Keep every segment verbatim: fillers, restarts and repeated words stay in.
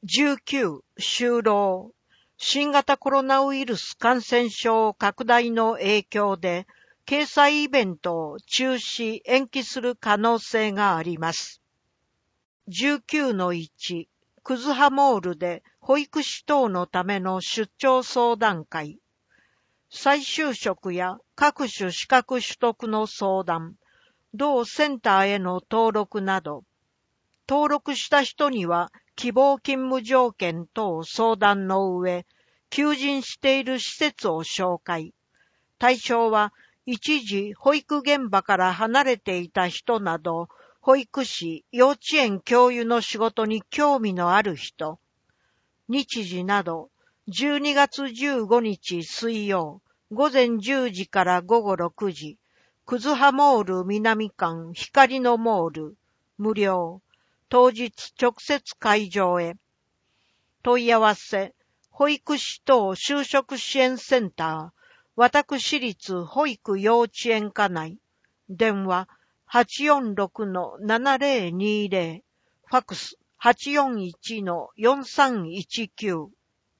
じゅうきゅう、就労。新型コロナウイルス感染症拡大の影響で、掲載イベントを中止・延期する可能性があります。じゅうきゅうのいち、クズハモールで保育士等のための出張相談会。再就職や各種資格取得の相談、同センターへの登録など、登録した人には希望勤務条件等相談の上、求人している施設を紹介。対象は一時保育現場から離れていた人など、保育士、幼稚園教諭の仕事に興味のある人。日時など、じゅうにがつじゅうごにち水曜、午前じゅうじから午後ろくじ、クズハモール南館光のモール、無料。当日直接会場へ。問い合わせ、保育士等就職支援センター、私立保育幼稚園課内。電話、はちよんろくのななぜろにぜろ、ファックス はちよんいちのよんさんいちきゅう。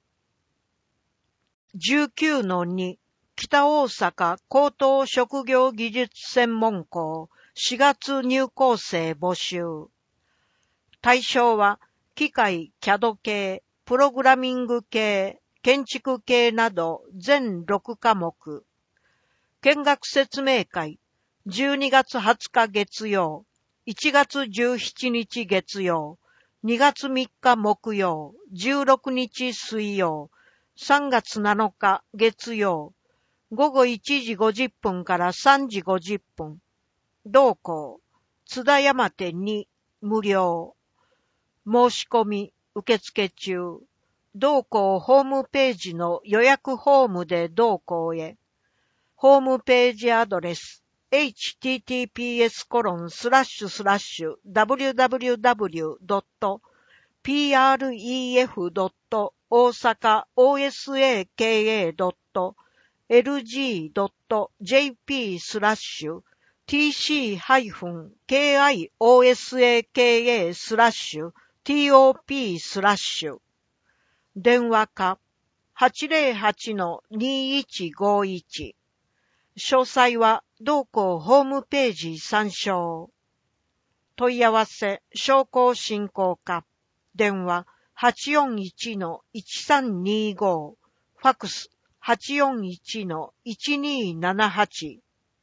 じゅうきゅうのに、北大阪高等職業技術専門校しがつ入校生募集。対象は、機械、キャド 系、プログラミング系、建築系など全ろくかもく。見学説明会、じゅうにがつはつか月曜、いちがつじゅうしちにち月曜、にがつみっか木曜、じゅうろくにち水曜、さんがつなのか月曜、ごごいちじごじゅっぷんからさんじごじゅっぷん。同校、津田山手に無料。申し込み、受付中。同校ホームページの予約フォームで同校へ。ホームページアドレス、エイチティーティーピーエスコロンスラッシュスラッシュダブリューダブリューダブリュードットピーアールイーエフドット大阪オーエスエーケーエードットエルジードットジェーピースラッシュティーシーハイフンケーアイオーエスエーケーエースラッシュティーオーピースラッシュ。電話かはちぜろはちのにいちごいち。詳細は同校ホームページ参照。問い合わせ商工振興課。電話 はちよんいちのいちさんにご。ファックス はちよんいちのいちにななはち。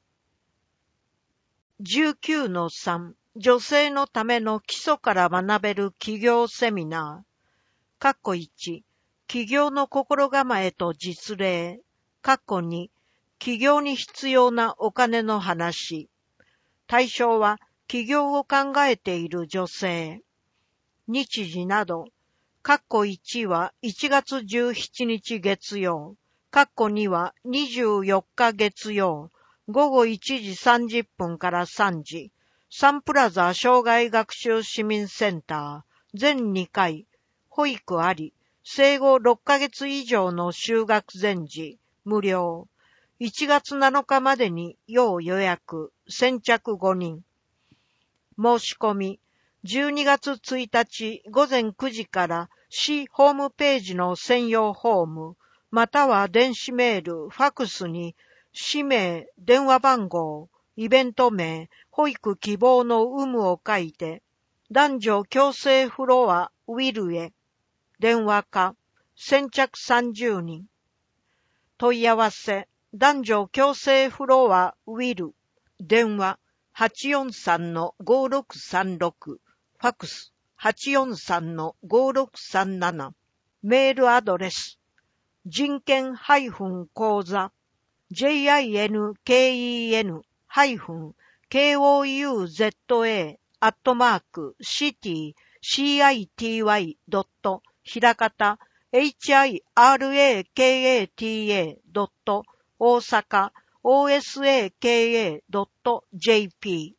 じゅうきゅうのさん、女性のための基礎から学べる起業セミナー。かっこいち、起業の心構えと実例。かっこに、起業に必要なお金の話。対象は、起業を考えている女性。日時など。かっこいちはいちがつじゅうしちにち月曜。かっこにはにじゅうよっか月曜。ごごいちじさんじゅっぷんからさんじ。サンプラザ障害学習市民センター。全にかい。保育あり。生後ろっかげつ以上の就学前時。無料。いちがつなのかまでに要予約。先着ごにん。申し込み。じゅうにがつついたちごぜんくじから市ホームページの専用フォーム、または電子メール、ファックスに、氏名、電話番号、イベント名、保育希望の有無を書いて、男女共生フロアウィルへ、電話か、先着さんじゅうにん。問い合わせ、男女共生フロアウィル、電話はちよんさんのごろくさんろく、ファックス はちよんさんのごろくさんなな、メールアドレス、人権講座、ジェイアイエヌケーイーエヌ ケーオーユーゼットエー アットマークシティ シーアイティーワイ ドットひらかた エイチアイアールエーケーエーティーエー ドット大阪 オーエスエーケーエー ドットジェーピー。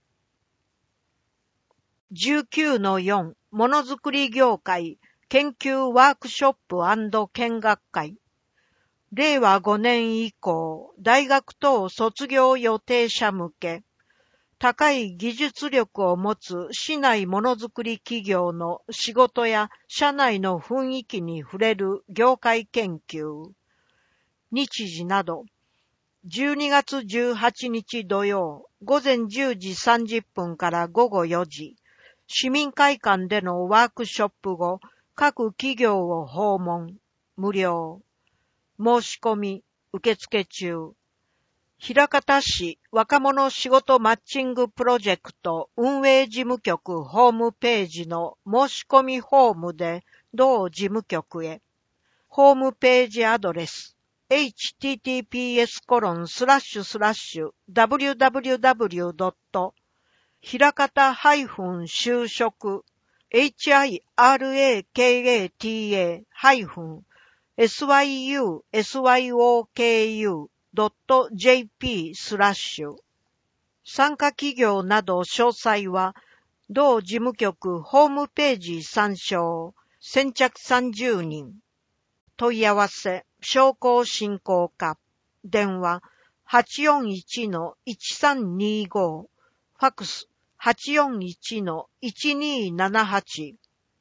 じゅうきゅうのよん、ものづくり業界研究ワークショップ&見学会。れいわごねん以降、大学等卒業予定者向け。 高い技術力を持つ市内ものづくり企業の仕事や社内の雰囲気に触れる業界研究。日時など、じゅうにがつじゅうはちにち土曜、午前じゅうじさんじゅっぷんから午後よじ、市民会館でのワークショップ後、各企業を訪問、無料。申し込み、受付中。枚方市若者仕事マッチングプロジェクト運営事務局ホームページの申し込みフォームで同事務局へ。ホームページアドレス エイチティーティーピーエスコロンスラッシュスラッシュダブリューダブリューダブリュードットひらかた就職 エイチアイアールエーケーエーティーエー エスワイユーエスワイオーケーユードットジェーピー スラッシュ。参加企業など詳細は、同事務局ホームページ参照。先着さんじゅうにん。問い合わせ、商工振興課。電話、はちよんいちのいちさんにご。ファックス、はちよんいちのいちにーななはち。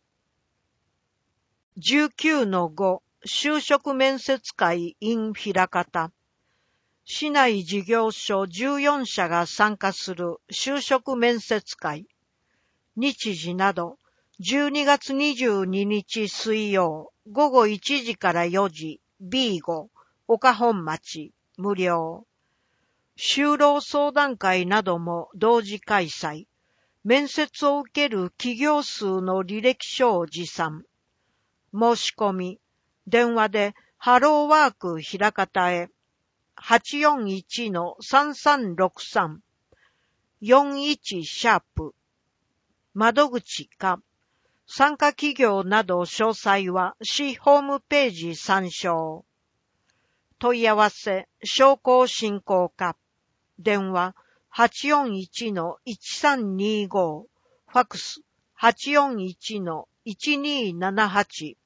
じゅうくのご、就職面接会 in 枚方。市内事業所じゅうよんしゃが参加する就職面接会。日時など、じゅうにがつにじゅうににち水曜、午後いちじからよじ、ビーご、岡本町、無料。就労相談会なども同時開催。面接を受ける企業数の履歴書を持参。申し込み、電話でハローワーク枚方へ。はちよんいちのさんさんろくさん よんいちシャープ窓口か参加企業など詳細は市ホームページ参照。問い合わせ商工振興課電話 はちよんいちのいちさんにご ファックス はちよんいちのいちにーななはち。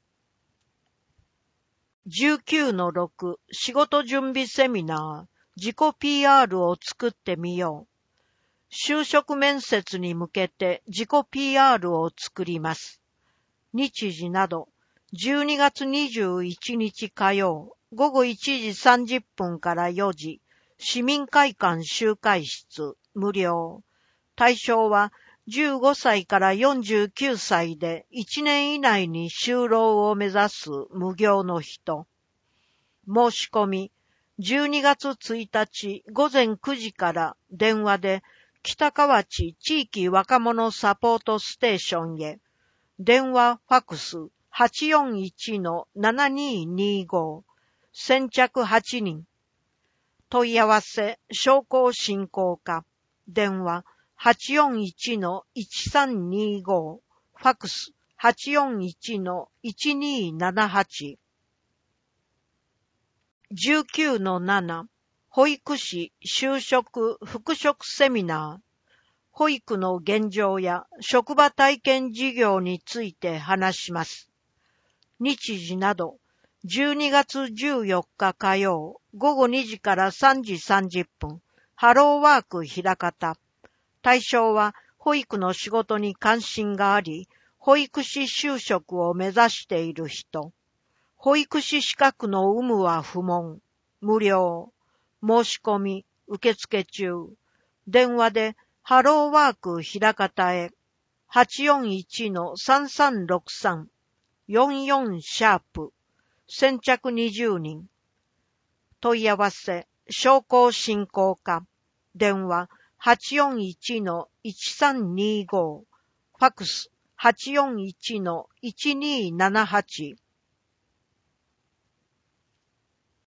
じゅうくのろく仕事準備セミナー自己 ピーアール を作ってみよう。就職面接に向けて自己 ピーアール を作ります。日時などじゅうにがつにじゅういちにち火曜午後いちじさんじゅっぷんからよじ市民会館集会室無料。対象はじゅうごさいからよんじゅうきゅうさいでいちねん以内に就労を目指す無業の人。申し込み、じゅうにがつついたちごぜんくじから電話で北河内地域若者サポートステーションへ。電話ファックス はちよんいちのななにーにご。先着はちにん。問い合わせ商工振興課。電話はちよんいちのいちさんにご。ファックスはちよんいちのいちにーななはち。じゅうくのなな保育士就職復職セミナー。保育の現状や職場体験事業について話します。日時などじゅうにがつじゅうよっか火曜午後にじからさんじさんじゅっぷんハローワーク枚方。対象は保育の仕事に関心があり、保育士就職を目指している人。保育士資格の有無は不問。無料。申し込み、受付中。電話でハローワーク枚方へ。はちよんいちのさんさんろくさん よんよんシャープ。先着にじゅうにん。問い合わせ、商工振興課。電話はちよんいちのいちさんにご。ファックスはちよんいちのいちにーななはち。